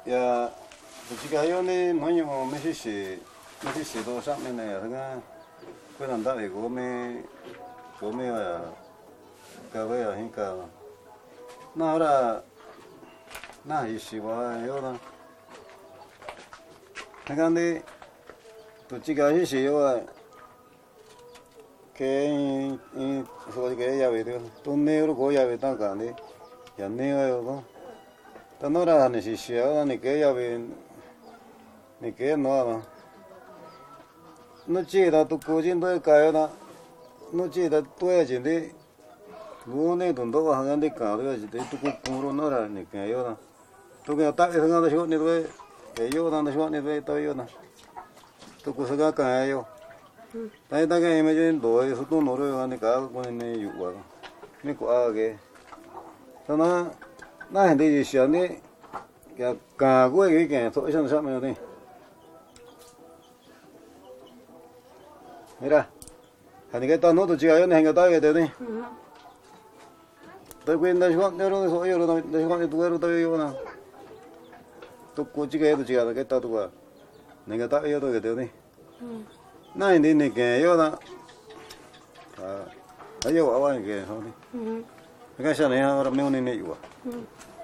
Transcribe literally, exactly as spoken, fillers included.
ya chica yo ni no yo me si me si do sa me ne nga ko nan da e go me go me ya ka ve ya hin ka na ora na yi si wa yo na nga ni tu chica yi si yo que so que ya ve tu me ro go ya ve ta ka ni ya ne yo go ta no ra ni si si ya ni que ya ve ni que no no chi da tu ko jin do ka yo na no chi da tu ya jin de lu ne don do ha gan de ka yo ji de tu ko pu ro no ra ni que yo na tu que ta e nga da sho ni do e yo na da sho ni do to yo na tu ko sa ga ka yo ta ta ga me jin do e su tu no ro yo ni ka ko ni yu wa ni ko a ge ta na na hen de ji xian de ya ka ko ge ge so shan sha me de mira, hani que todo no tu chica yo ne hanga que te ni. Te cuenta yo no no so yo no no no tu ero te yo na. Tu ko chica yo chica que ta tu va. Ne ga ta yo to que te ni. Na ni ni que yo na. Ah, ayo awan que so ni. Ga sha ne ahora me ni ni yo.